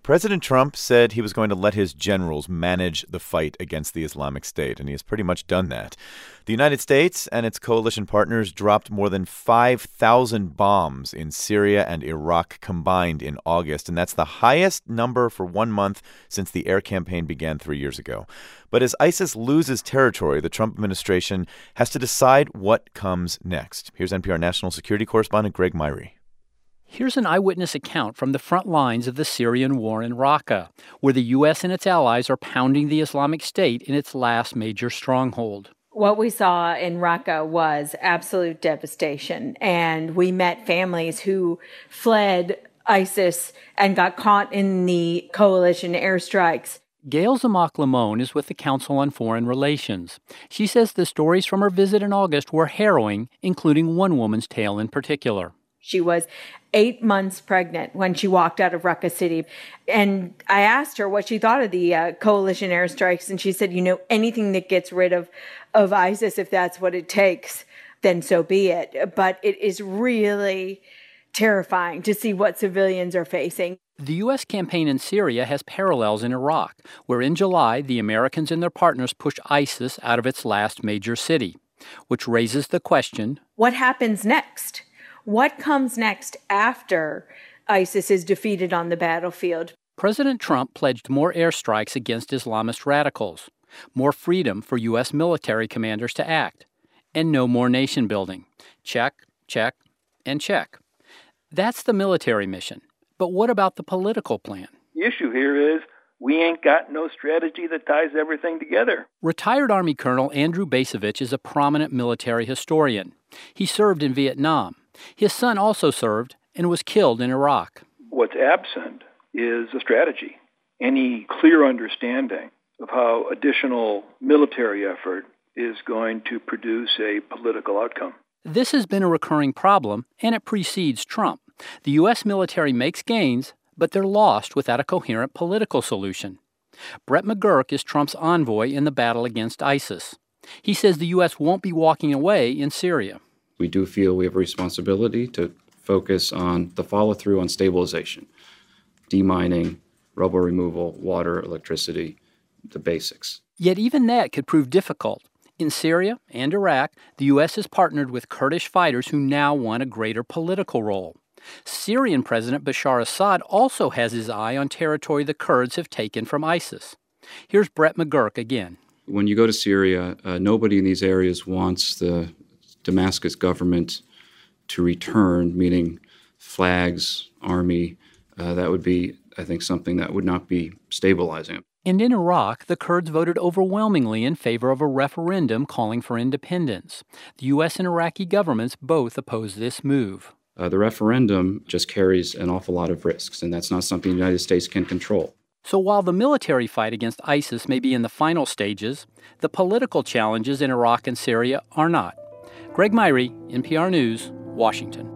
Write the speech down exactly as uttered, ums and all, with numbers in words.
President Trump said he was going to let his generals manage the fight against the Islamic State, and he has pretty much done that. The United States and its coalition partners dropped more than five thousand bombs in Syria and Iraq combined in August, and that's the highest number for one month since the air campaign began three years ago. But as ISIS loses territory, the Trump administration has to decide what comes next. Here's N P R national security correspondent Greg Myrie. Here's an eyewitness account from the front lines of the Syrian war in Raqqa, where the U S and its allies are pounding the Islamic State in its last major stronghold. What we saw in Raqqa was absolute devastation, and we met families who fled ISIS and got caught in the coalition airstrikes. Gail Zamak-Lamone is with the Council on Foreign Relations. She says the stories from her visit in August were harrowing, including one woman's tale in particular. She was eight months pregnant when she walked out of Raqqa City. And I asked her what she thought of the uh, coalition airstrikes. And she said, you know, anything that gets rid of, of ISIS, if that's what it takes, then so be it. But it is really terrifying to see what civilians are facing. The U S campaign in Syria has parallels in Iraq, where in July, the Americans and their partners pushed ISIS out of its last major city, which raises the question, what happens next? What comes next after ISIS is defeated on the battlefield? President Trump pledged more airstrikes against Islamist radicals, more freedom for U S military commanders to act, and no more nation building. Check, check, and check. That's the military mission. But what about the political plan? The issue here is we ain't got no strategy that ties everything together. Retired Army Colonel Andrew Bacevich is a prominent military historian. He served in Vietnam. His son also served and was killed in Iraq. What's absent is a strategy, any clear understanding of how additional military effort is going to produce a political outcome. This has been a recurring problem, and it precedes Trump. The U S military makes gains, but they're lost without a coherent political solution. Brett McGurk is Trump's envoy in the battle against ISIS. He says the U S won't be walking away in Syria. We do feel we have a responsibility to focus on the follow-through on stabilization, demining, rubble removal, water, electricity, the basics. Yet even that could prove difficult. In Syria and Iraq, the U S has partnered with Kurdish fighters who now want a greater political role. Syrian President Bashar Assad also has his eye on territory the Kurds have taken from ISIS. Here's Brett McGurk again. When you go to Syria, uh, nobody in these areas wants the Damascus government to return, meaning flags, army. Uh, that would be, I think, something that would not be stabilizing. And in Iraq, the Kurds voted overwhelmingly in favor of a referendum calling for independence. The U S and Iraqi governments both oppose this move. Uh, the referendum just carries an awful lot of risks, and that's not something the United States can control. So while the military fight against ISIS may be in the final stages, the political challenges in Iraq and Syria are not. Greg Myrie, N P R News, Washington.